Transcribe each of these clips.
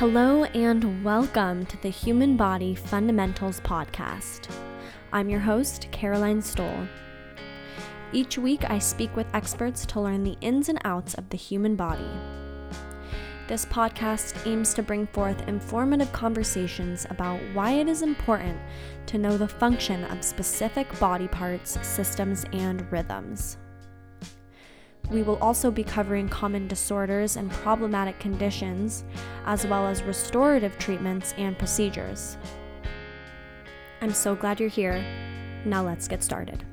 Hello and welcome to the Human Body Fundamentals Podcast. I'm your host, Caroline Stoll. Each week I speak with experts to learn the ins and outs of the human body. This podcast aims to bring forth informative conversations about why it is important to know the function of specific body parts, systems, and rhythms. We will also be covering common disorders and problematic conditions, as well as restorative treatments and procedures. I'm so glad you're here. Now let's get started.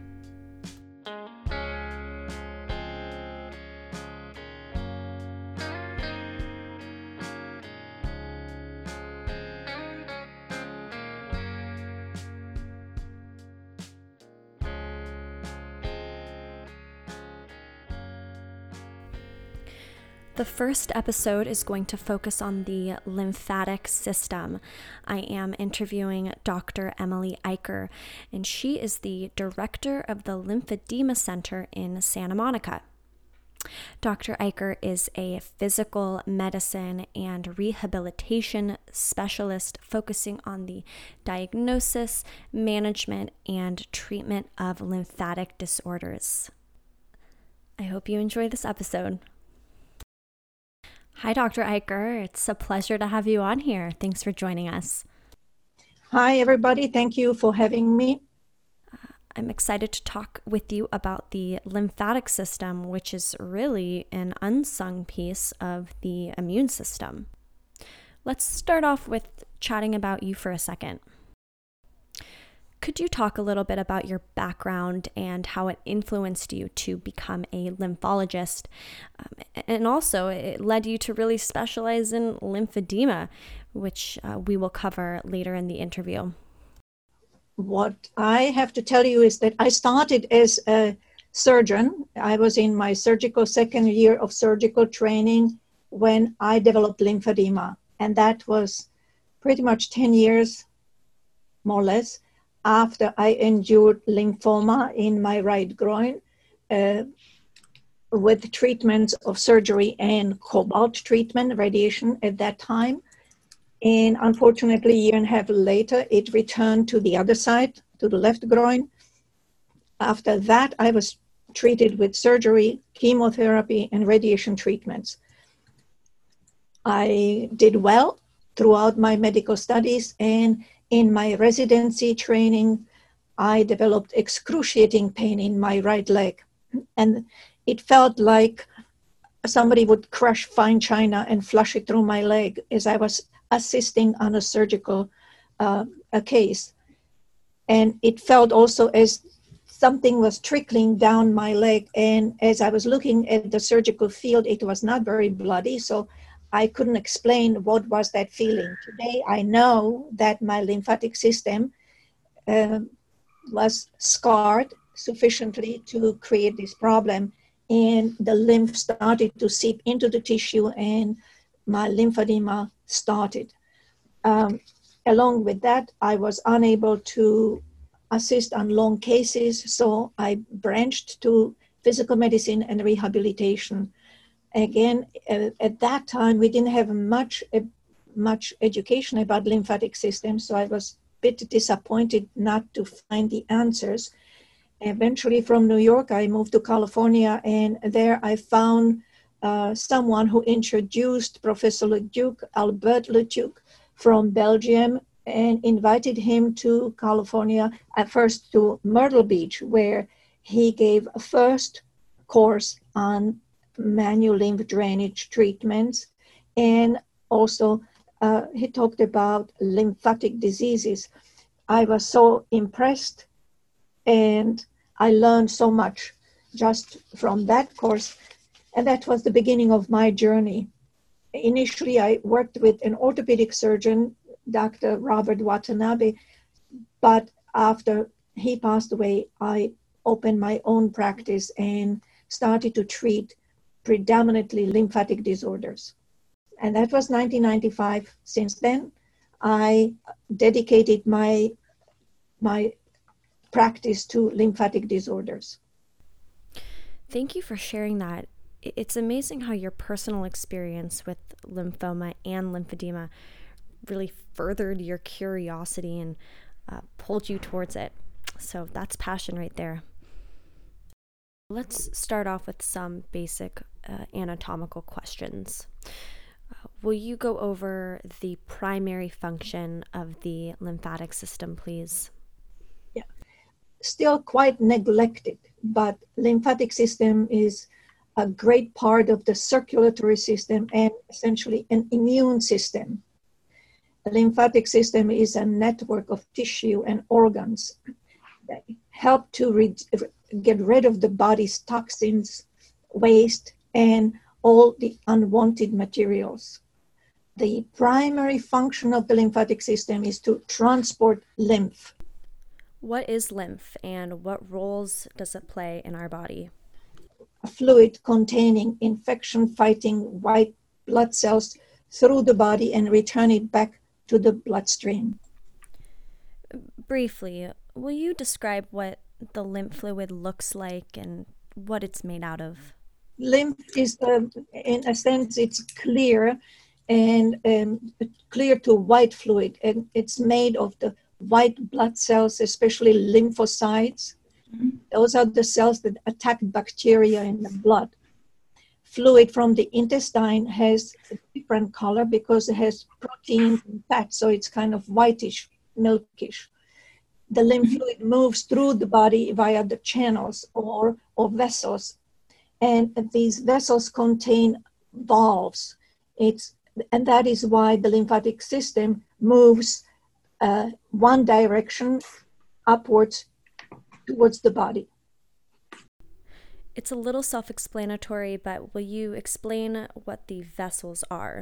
The first episode is going to focus on the lymphatic system. I am interviewing Dr. Emily Eicher, and she is the director of the Lymphedema Center in Santa Monica. Dr. Eicher is a physical medicine and rehabilitation specialist focusing on the diagnosis, management, and treatment of lymphatic disorders. I hope you enjoy this episode. Hi, Dr. Eicher. It's a pleasure to have you on here. Thanks for joining us. Hi, everybody. Thank you for having me. I'm excited to talk with you about the lymphatic system, which is really an unsung piece of the immune system. Let's start off with chatting about you for a second. Could you talk a little bit about your background and how it influenced you to become a lymphologist? And also, it led you to really specialize in lymphedema, which we will cover later in the interview. What I have to tell you is that I started as a surgeon. I was in my second year of surgical training when I developed lymphedema. And that was pretty much 10 years, more or less, after I endured lymphoma in my right groin with treatments of surgery and cobalt treatment, radiation at that time. And unfortunately, a year and a half later, it returned to the other side, to the left groin. After that, I was treated with surgery, chemotherapy, and radiation treatments. I did well throughout my medical studies, and in my residency training, I developed excruciating pain in my right leg. And it felt like somebody would crush fine china and flush it through my leg as I was assisting on a surgical case. And it felt also as something was trickling down my leg. And as I was looking at the surgical field, it was not very bloody. So I couldn't explain what was that feeling. Today, I know that my lymphatic system was scarred sufficiently to create this problem. And the lymph started to seep into the tissue and my lymphedema started. Along with that, I was unable to assist on long cases. So I branched to physical medicine and rehabilitation. Again, at that time, we didn't have much education about lymphatic systems, so I was a bit disappointed not to find the answers. Eventually, from New York, I moved to California, and there I found someone who introduced Professor Leduc, Albert Leduc from Belgium, and invited him to California, at first to Myrtle Beach, where he gave a first course on manual lymph drainage treatments. And also he talked about lymphatic diseases. I was so impressed and I learned so much just from that course. And that was the beginning of my journey. Initially, I worked with an orthopedic surgeon, Dr. Robert Watanabe, but after he passed away, I opened my own practice and started to treat predominantly lymphatic disorders. And that was 1995. Since then, I dedicated my practice to lymphatic disorders. Thank you for sharing that. It's amazing how your personal experience with lymphoma and lymphedema really furthered your curiosity and pulled you towards it. So that's passion right there. Let's start off with some basic anatomical questions. Will you go over the primary function of the lymphatic system, please? Yeah, still quite neglected, but lymphatic system is a great part of the circulatory system and essentially an immune system. The lymphatic system is a network of tissue and organs that help to get rid of the body's toxins, waste, and all the unwanted materials. The primary function of the lymphatic system is to transport lymph. What is lymph and what roles does it play in our body? A fluid containing infection-fighting white blood cells through the body and return it back to the bloodstream. Briefly, will you describe what the lymph fluid looks like and what it's made out of? Lymph is, in a sense, it's clear and clear to white fluid, and it's made of the white blood cells, especially lymphocytes. Mm-hmm. Those are the cells that attack bacteria in the blood. Fluid from the intestine has a different color because it has protein and fat, so it's kind of whitish, milkish. The lymph fluid moves through the body via the channels or vessels, and these vessels contain valves. And that is why the lymphatic system moves one direction upwards towards the body. It's a little self-explanatory, but will you explain what the vessels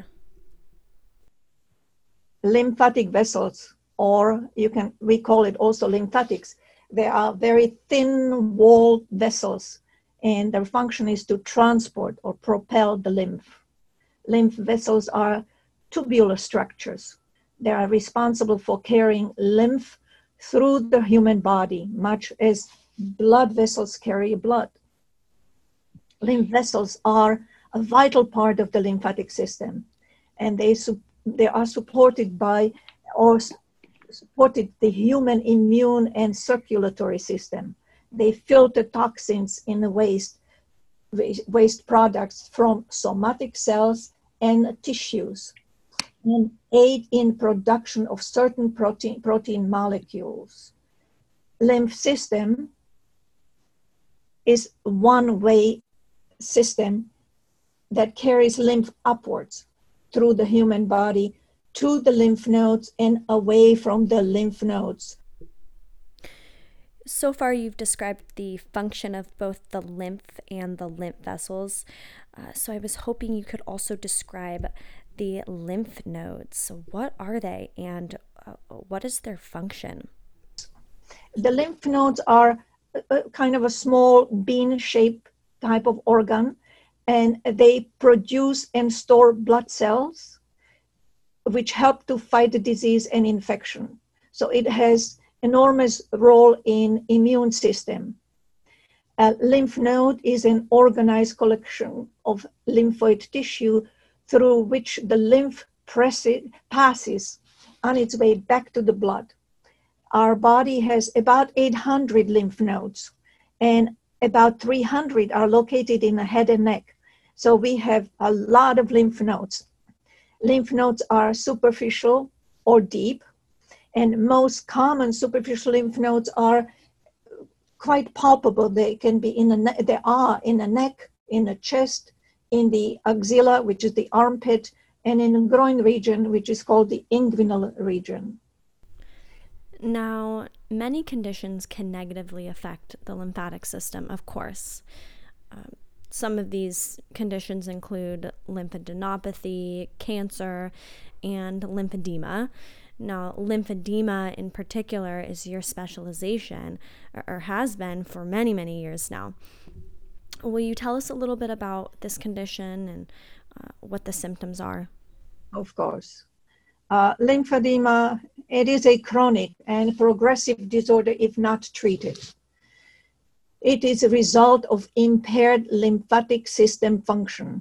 are? Lymphatic vessels, or we call it also lymphatics. They are very thin-walled vessels, and their function is to transport or propel the lymph. Lymph vessels are tubular structures. They are responsible for carrying lymph through the human body, much as blood vessels carry blood. Lymph vessels are a vital part of the lymphatic system, and they are supported by or supported the human immune and circulatory system. They filter toxins in the waste products from somatic cells and tissues, and aid in production of certain protein molecules. Lymph system is one-way system that carries lymph upwards through the human body to the lymph nodes and away from the lymph nodes. So far, you've described the function of both the lymph and the lymph vessels. So I was hoping you could also describe the lymph nodes. So what are they and what is their function? The lymph nodes are kind of a small bean-shaped type of organ, and they produce and store blood cells which help to fight the disease and infection. So it has enormous role in immune system. A lymph node is an organized collection of lymphoid tissue through which the lymph passes on its way back to the blood. Our body has about 800 lymph nodes, and about 300 are located in the head and neck. So we have a lot of lymph nodes. Lymph nodes are superficial or deep, and most common superficial lymph nodes are quite palpable. They can be they are in the neck, in the chest, in the axilla, which is the armpit, and in the groin region, which is called the inguinal region. Now, many conditions can negatively affect the lymphatic system, of course. Some of these conditions include lymphadenopathy, cancer, and lymphedema. Now, lymphedema in particular is your specialization, or has been for many, many years now. Will you tell us a little bit about this condition and what the symptoms are? Of course. Lymphedema, it is a chronic and progressive disorder if not treated. It is a result of impaired lymphatic system function.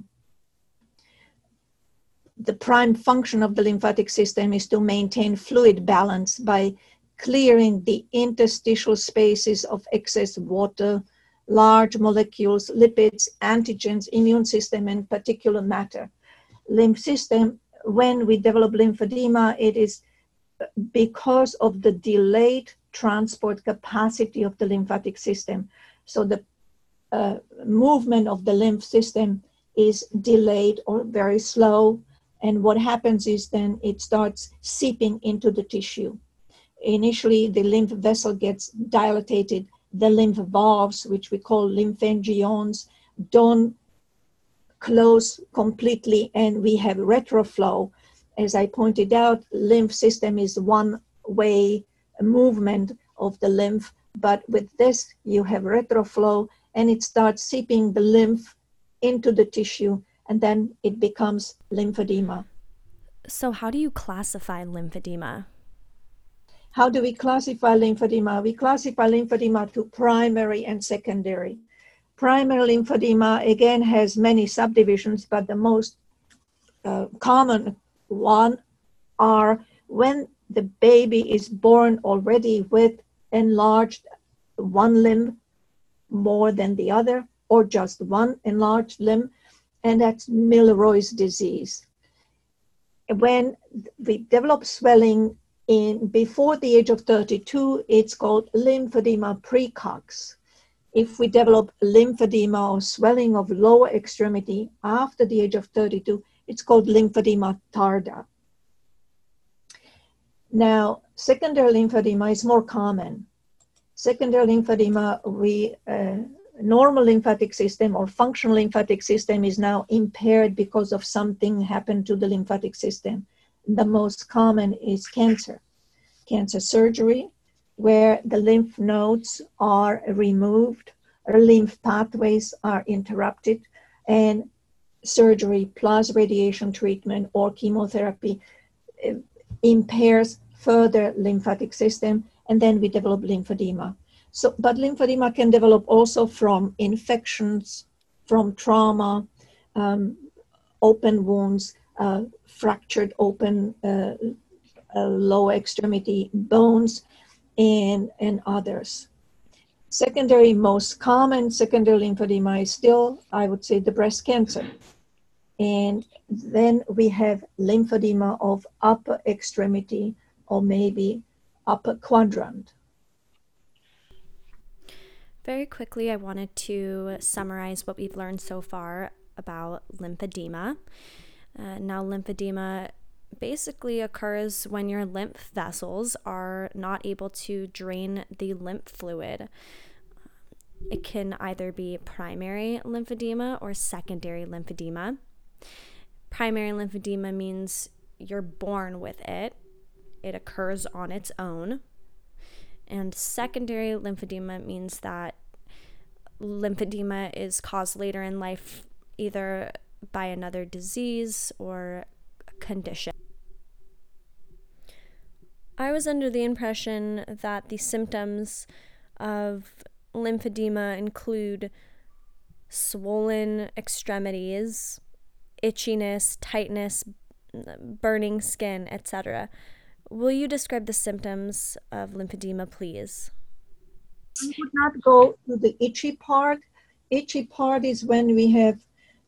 The prime function of the lymphatic system is to maintain fluid balance by clearing the interstitial spaces of excess water, large molecules, lipids, antigens, immune system, and particulate matter. Lymph system, when we develop lymphedema, it is because of the delayed transport capacity of the lymphatic system. So the movement of the lymph system is delayed or very slow. And what happens is then it starts seeping into the tissue. Initially, the lymph vessel gets dilated. The lymph valves, which we call lymphangiones, don't close completely, and we have retroflow. As I pointed out, lymph system is one-way movement of the lymph, but with this, you have retroflow, and it starts seeping the lymph into the tissue, and then it becomes lymphedema. So how do you classify lymphedema? How do we classify lymphedema? We classify lymphedema to primary and secondary. Primary lymphedema, again, has many subdivisions, but the most common one are when the baby is born already with enlarged one limb more than the other, or just one enlarged limb, and that's Milroy's disease. When we develop swelling before the age of 32, it's called lymphedema precox. If we develop lymphedema or swelling of lower extremity after the age of 32, it's called lymphedema tarda. Now, secondary lymphedema is more common. Secondary lymphedema, normal lymphatic system or functional lymphatic system is now impaired because of something happened to the lymphatic system. The most common is cancer surgery, where the lymph nodes are removed, or lymph pathways are interrupted, and surgery plus radiation treatment or chemotherapy impairs further lymphatic system, and then we develop lymphedema. So, but lymphedema can develop also from infections, from trauma, open wounds, fractured open lower extremity bones, and others. Secondary, most common secondary lymphedema is still, I would say, the breast cancer. And then we have lymphedema of upper extremity or maybe upper quadrant. Very quickly, I wanted to summarize what we've learned so far about lymphedema. Now, lymphedema basically occurs when your lymph vessels are not able to drain the lymph fluid. It can either be primary lymphedema or secondary lymphedema. Primary lymphedema means you're born with it. It occurs on its own. And secondary lymphedema means that lymphedema is caused later in life either by another disease or condition. I was under the impression that the symptoms of lymphedema include swollen extremities, itchiness, tightness, burning skin, etc. Will you describe the symptoms of lymphedema, please? I would not go to the itchy part. Itchy part is when we have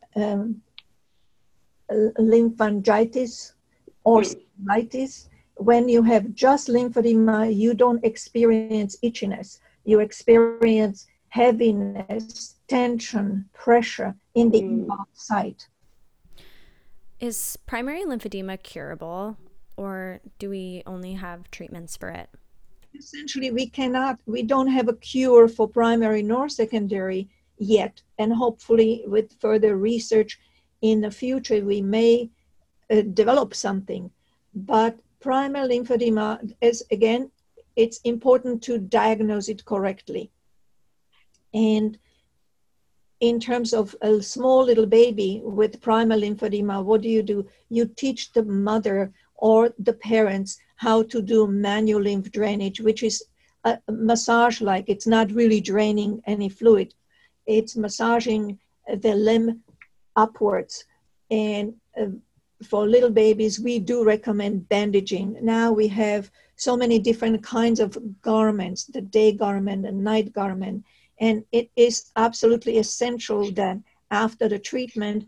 lymphangitis or cellulitis. When you have just lymphedema, you don't experience itchiness. You experience heaviness, tension, pressure in the involved site. Is primary lymphedema curable, or do we only have treatments for it? Essentially, we don't have a cure for primary nor secondary yet. And hopefully with further research in the future, we may develop something. But primary lymphedema is, again, it's important to diagnose it correctly. And in terms of a small little baby with primary lymphedema, what do? You teach the mother or the parents how to do manual lymph drainage, which is a massage, like it's not really draining any fluid. It's massaging the limb upwards. And for little babies, we do recommend bandaging. Now we have so many different kinds of garments, the day garment and night garment. And it is absolutely essential that after the treatment,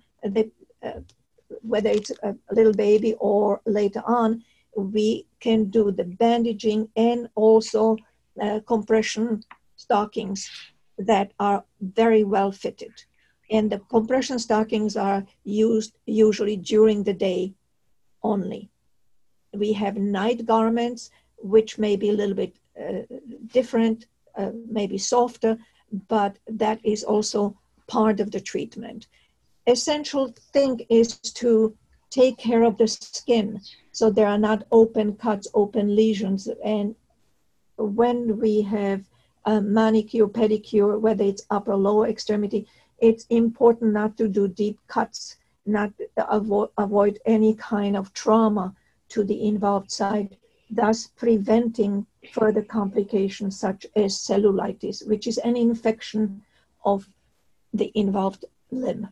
whether it's a little baby or later on, we can do the bandaging and also compression stockings that are very well fitted. And the compression stockings are used usually during the day only. We have night garments, which may be a little bit different, maybe softer, but that is also part of the treatment. Essential thing is to take care of the skin so there are not open cuts, open lesions. And when we have manicure, pedicure, whether it's upper or lower extremity, it's important not to do deep cuts, not avoid any kind of trauma to the involved site, thus preventing further complications such as cellulitis, which is an infection of the involved limb.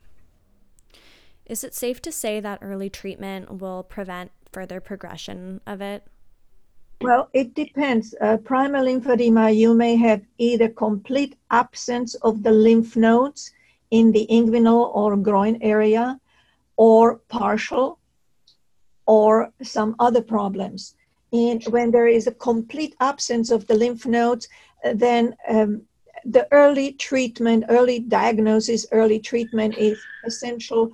Is it safe to say that early treatment will prevent further progression of it? Well, it depends. Primary lymphedema, you may have either complete absence of the lymph nodes in the inguinal or groin area, or partial, or some other problems. And when there is a complete absence of the lymph nodes, then the early treatment, early diagnosis, early treatment is essential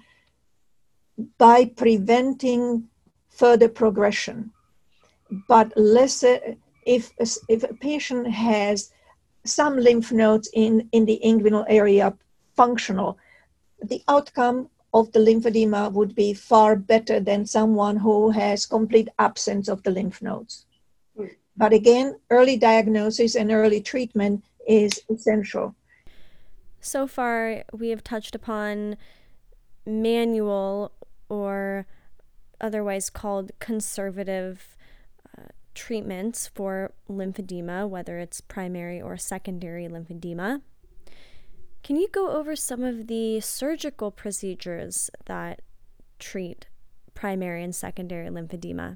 by preventing further progression. But if a patient has some lymph nodes in the inguinal area functional, the outcome of the lymphedema would be far better than someone who has complete absence of the lymph nodes. But again, early diagnosis and early treatment is essential. So far, we have touched upon manual or otherwise called conservative treatments for lymphedema, whether it's primary or secondary lymphedema. Can you go over some of the surgical procedures that treat primary and secondary lymphedema?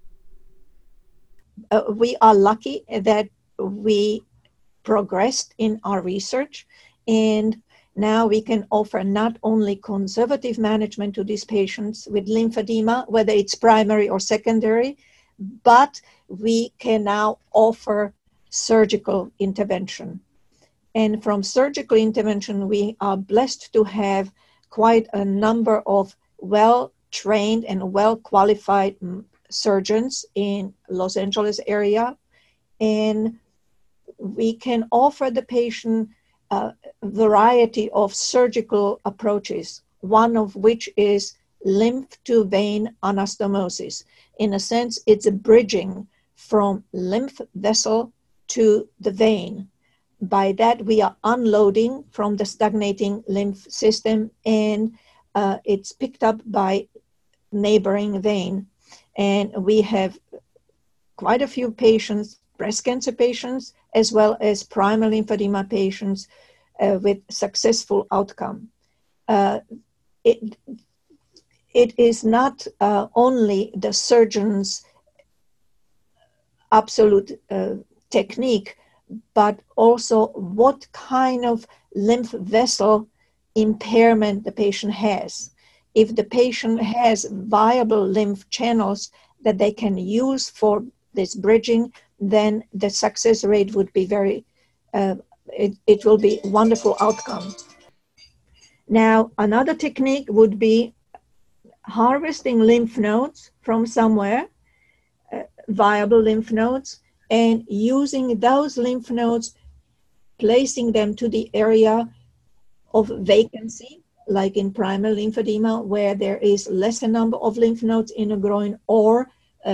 We are lucky that we progressed in our research, and now we can offer not only conservative management to these patients with lymphedema, whether it's primary or secondary, but we can now offer surgical intervention. And from surgical intervention, we are blessed to have quite a number of well-trained and well-qualified surgeons in Los Angeles area. And we can offer the patient a variety of surgical approaches, one of which is lymph to vein anastomosis. In a sense, it's a bridging from lymph vessel to the vein. By that, we are unloading from the stagnating lymph system, and it's picked up by neighboring vein. And we have quite a few patients, breast cancer patients, as well as primary lymphedema patients with successful outcome. It is not only the surgeon's absolute technique, but also what kind of lymph vessel impairment the patient has. If the patient has viable lymph channels that they can use for this bridging, then the success rate would be it will be a wonderful outcome. Now, another technique would be harvesting lymph nodes from somewhere, viable lymph nodes, and using those lymph nodes, placing them to the area of vacancy, like in primary lymphedema, where there is lesser number of lymph nodes in the groin, or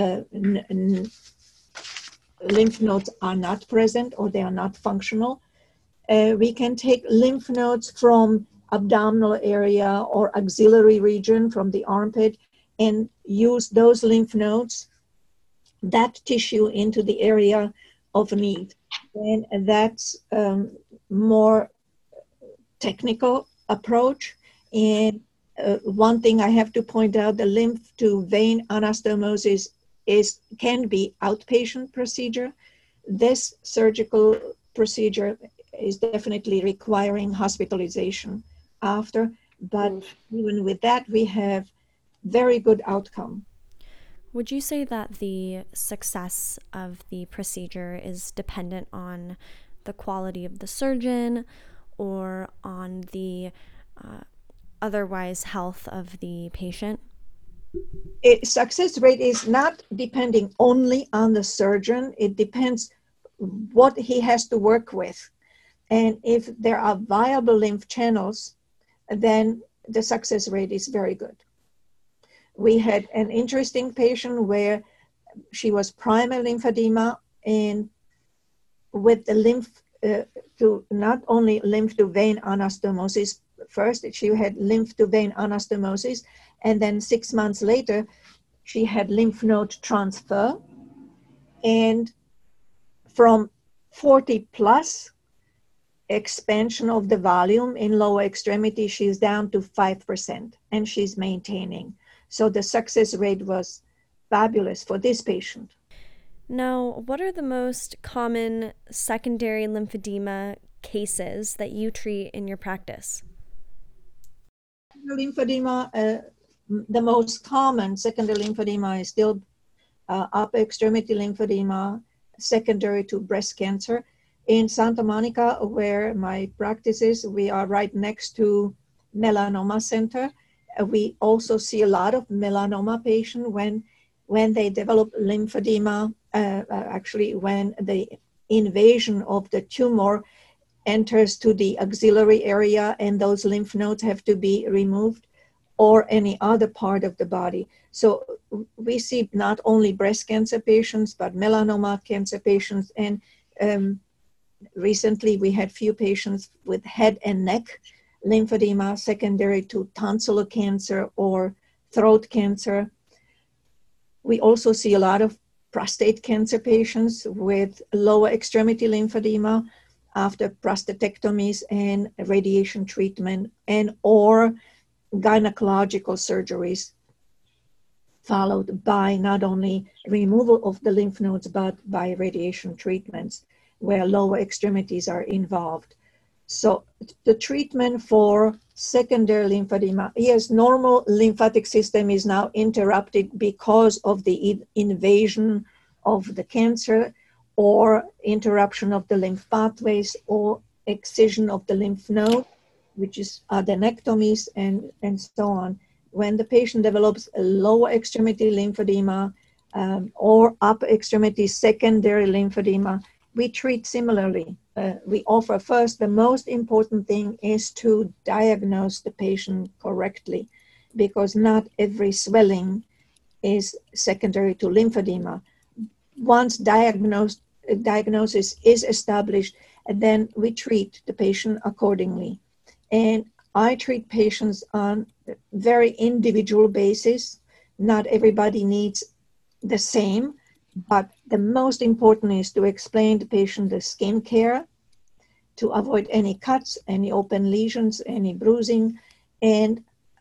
lymph nodes are not present or they are not functional. We can take lymph nodes from abdominal area or axillary region from the armpit and use those lymph nodes, that tissue, into the area of need. And that's more technical approach. And one thing I have to point out, the lymph to vein anastomosis can be outpatient procedure. This surgical procedure is definitely requiring hospitalization after, but even with that, we have very good outcome. Would you say that the success of the procedure is dependent on the quality of the surgeon or on the otherwise health of the patient? Success rate is not depending only on the surgeon. It depends what he has to work with. And if there are viable lymph channels, then the success rate is very good. We had an interesting patient where she was primary lymphedema, and with the lymph to not only lymph to vein anastomosis, first she had lymph to vein anastomosis, and then 6 months later she had lymph node transfer, and from 40 plus expansion of the volume in lower extremity, she's down to 5%, and she's maintaining. So the success rate was fabulous for this patient. Now, what are the most common secondary lymphedema cases that you treat in your practice? Lymphedema, the most common secondary lymphedema is still upper extremity lymphedema, secondary to breast cancer. In Santa Monica, where my practice is, we are right next to melanoma center. We also see a lot of melanoma patients when they develop lymphedema, actually when the invasion of the tumor enters to the axillary area and those lymph nodes have to be removed, or any other part of the body. So we see not only breast cancer patients, but melanoma cancer patients. And recently we had few patients with head and neck lymphedema secondary to tonsillar cancer or throat cancer. We also see a lot of prostate cancer patients with lower extremity lymphedema after prostatectomies and radiation treatment, and or gynecological surgeries followed by not only removal of the lymph nodes, but by radiation treatments where lower extremities are involved. So the treatment for secondary lymphedema, yes, normal lymphatic system is now interrupted because of the invasion of the cancer or interruption of the lymph pathways or excision of the lymph node, which is adenectomies and so on. When the patient develops a lower extremity lymphedema or upper extremity secondary lymphedema, we treat similarly. We offer first, the most important thing is to diagnose the patient correctly, because not every swelling is secondary to lymphedema. Once diagnosis is established, and then we treat the patient accordingly. And I treat patients on a very individual basis. Not everybody needs the same, but the most important is to explain to the patient the skin care, to avoid any cuts, any open lesions, any bruising, and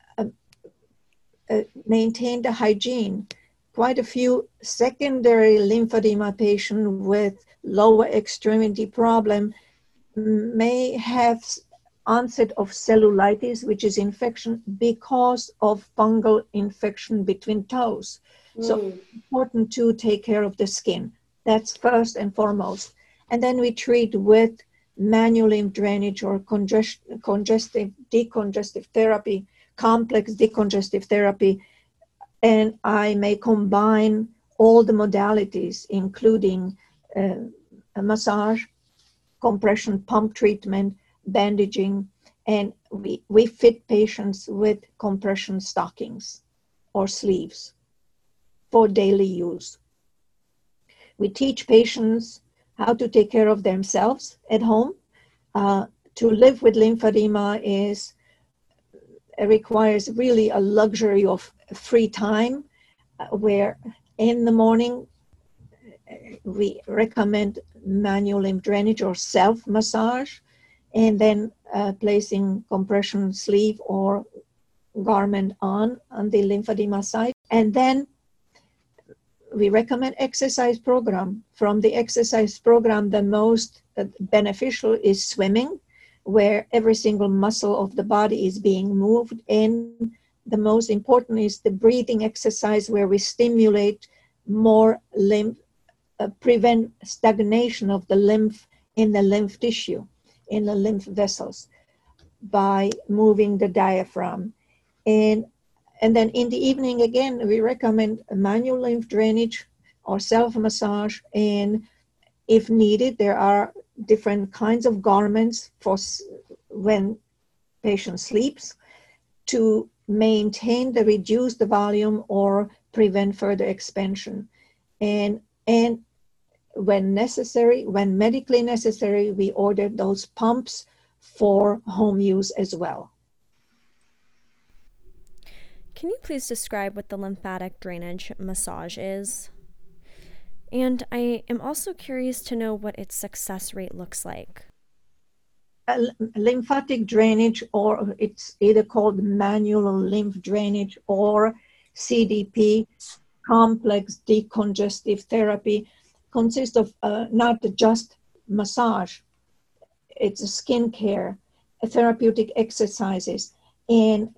maintain the hygiene. Quite a few secondary lymphedema patients with lower extremity problem may have onset of cellulitis, which is infection because of fungal infection between toes. So it's important to take care of the skin. That's first and foremost. And then we treat with manual lymph drainage or congestive decongestive therapy, complex decongestive therapy. And I may combine all the modalities, including a massage, compression pump treatment, bandaging, and we fit patients with compression stockings or sleeves for daily use. We teach patients how to take care of themselves at home. To live with lymphedema requires really a luxury of free time, where in the morning we recommend manual lymph drainage or self-massage, and then placing compression sleeve or garment on the lymphedema site. And then we recommend exercise program. From the exercise program, the most beneficial is swimming, where every single muscle of the body is being moved. And the most important is the breathing exercise, where we stimulate more lymph, prevent stagnation of the lymph in the lymph tissue, in the lymph vessels, by moving the diaphragm. And then in the evening, again, we recommend manual lymph drainage or self-massage. And if needed, there are different kinds of garments for when patient sleeps to maintain the reduce the volume or prevent further expansion. And when necessary, when medically necessary, we order those pumps for home use as well. Can you please describe what the lymphatic drainage massage is? And I am also curious to know what its success rate looks like. Lymphatic drainage, or it's either called manual lymph drainage or CDP, complex decongestive therapy, consists of not just massage, it's a skin care, therapeutic exercises, and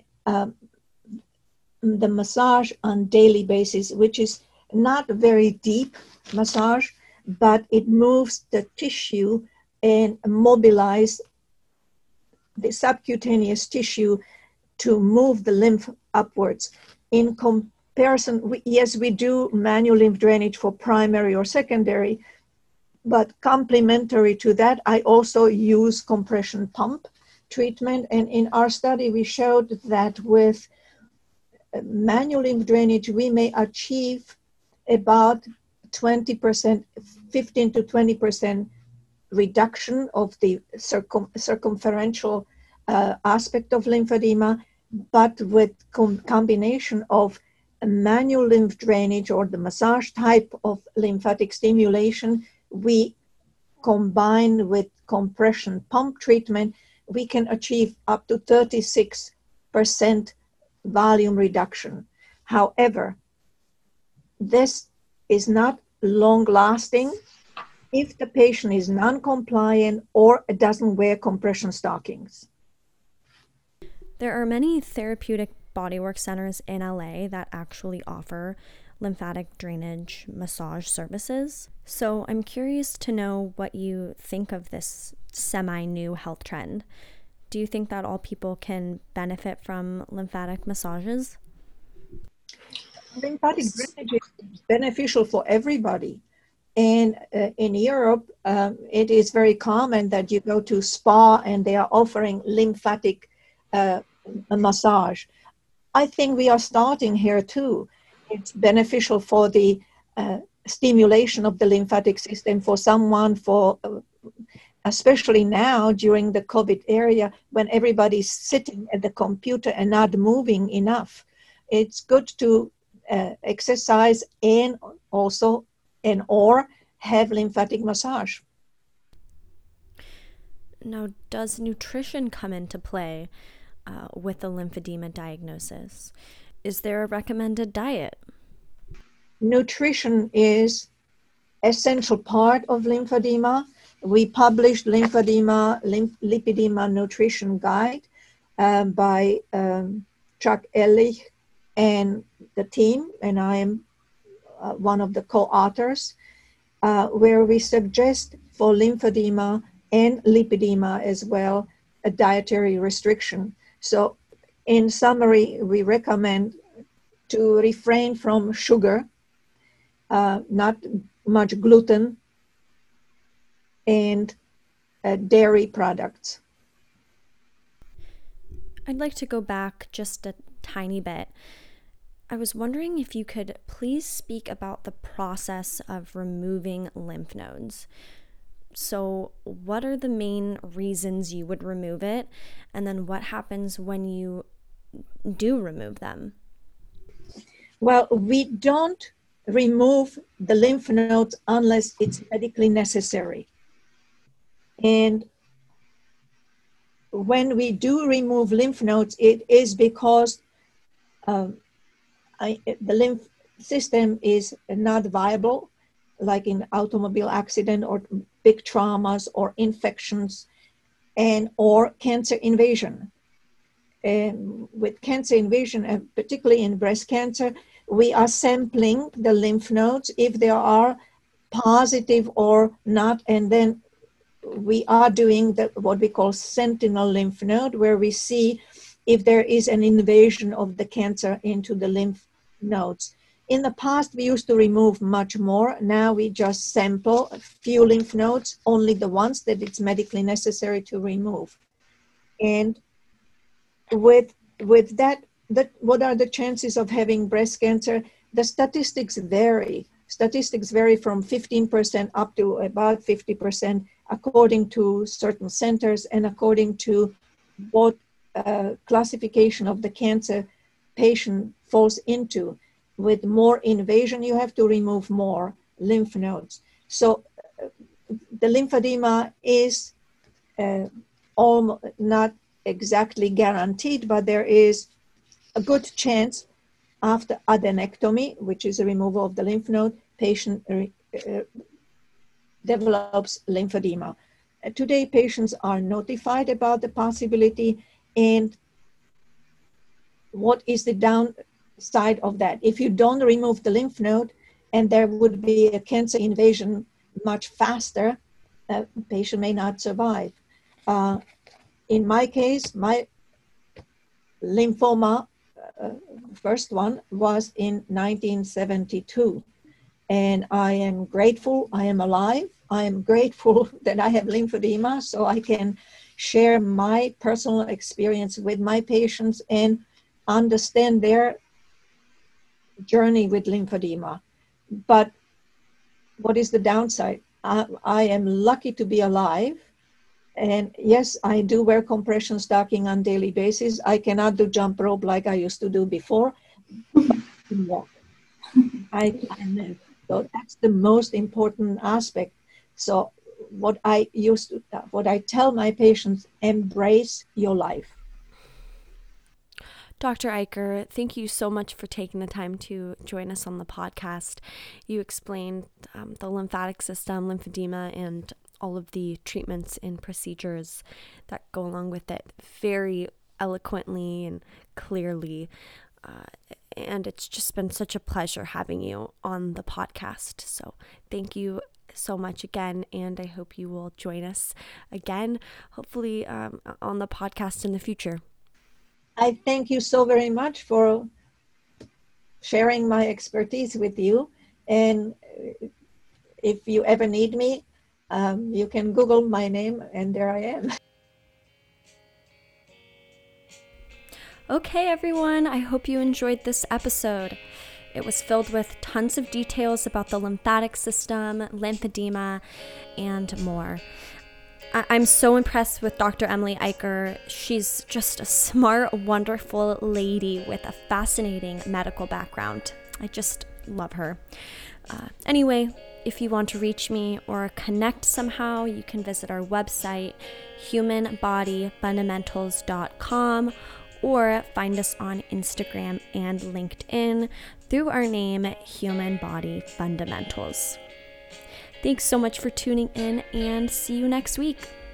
the massage on daily basis, which is not very deep massage, but it moves the tissue and mobilize the subcutaneous tissue to move the lymph upwards. In comparison, yes, we do manual lymph drainage for primary or secondary, but complementary to that, I also use compression pump treatment. And in our study, we showed that with manual lymph drainage, we may achieve about 20%, 15 to 20% reduction of the circumferential aspect of lymphedema, but with combination of manual lymph drainage or the massage type of lymphatic stimulation, we combine with compression pump treatment, we can achieve up to 36% volume reduction. However, this is not long lasting if the patient is non-compliant or doesn't wear compression stockings. There are many therapeutic bodywork centers in LA that actually offer lymphatic drainage massage services. So I'm curious to know what you think of this semi-new health trend. Do you think that all people can benefit from lymphatic massages? Lymphatic drainage is beneficial for everybody. And in Europe, it is very common that you go to spa and they are offering lymphatic massage. I think we are starting here too. It's beneficial for the stimulation of the lymphatic system for someone, especially now during the COVID era when everybody's sitting at the computer and not moving enough. It's good to exercise and also or have lymphatic massage. Now, does nutrition come into play with the lymphedema diagnosis? Is there a recommended diet? Nutrition is essential part of lymphedema. We published lymphedema, lipedema nutrition guide by Chuck Ehrlich and the team, and I am one of the co-authors, where we suggest for lymphedema and lipedema as well a dietary restriction. So in summary, we recommend to refrain from sugar, not much gluten, and dairy products. I'd like to go back just a tiny bit. I was wondering if you could please speak about the process of removing lymph nodes. So what are the main reasons you would remove it? And then what happens when you do remove them? Well, we don't remove the lymph nodes unless it's medically necessary. And when we do remove lymph nodes, it is because the lymph system is not viable, like in automobile accident or big traumas or infections and or cancer invasion. And with cancer invasion, and particularly in breast cancer, we are sampling the lymph nodes if they are positive or not, and then we are doing what we call sentinel lymph node, where we see if there is an invasion of the cancer into the lymph nodes. In the past, we used to remove much more. Now we just sample a few lymph nodes, only the ones that it's medically necessary to remove. And with that, what are the chances of having breast cancer? The statistics vary. Statistics vary from 15% up to about 50% according to certain centers and according to what classification of the cancer patient falls into. With more invasion, you have to remove more lymph nodes. So the lymphedema is almost not exactly guaranteed, but there is a good chance after adenectomy, which is a removal of the lymph node, patient develops lymphedema. Today, patients are notified about the possibility and what is the downside of that. If you don't remove the lymph node and there would be a cancer invasion much faster, the patient may not survive. In my case, my lymphoma, first one, was in 1972. And I am grateful I am alive. I am grateful that I have lymphedema, so I can share my personal experience with my patients and understand their journey with lymphedema. But what is the downside? I am lucky to be alive. And yes, I do wear compression stocking on daily basis. I cannot do jump rope like I used to do before, but I can walk. I can live. So that's the most important aspect. So what I tell my patients, embrace your life. Dr. Eicher, thank you so much for taking the time to join us on the podcast. You explained the lymphatic system, lymphedema, and all of the treatments and procedures that go along with it very eloquently and clearly. And it's just been such a pleasure having you on the podcast. So thank you so much again. And I hope you will join us again, hopefully on the podcast in the future. I thank you so very much for sharing my expertise with you. And if you ever need me, you can Google my name and there I am. Okay, everyone, I hope you enjoyed this episode. It was filled with tons of details about the lymphatic system, lymphedema, and more. I'm so impressed with Dr. Emily Eicher. She's just a smart, wonderful lady with a fascinating medical background. I just love her. Anyway, if you want to reach me or connect somehow, you can visit our website, humanbodyfundamentals.com, or find us on Instagram and LinkedIn through our name, Human Body Fundamentals. Thanks so much for tuning in, and see you next week.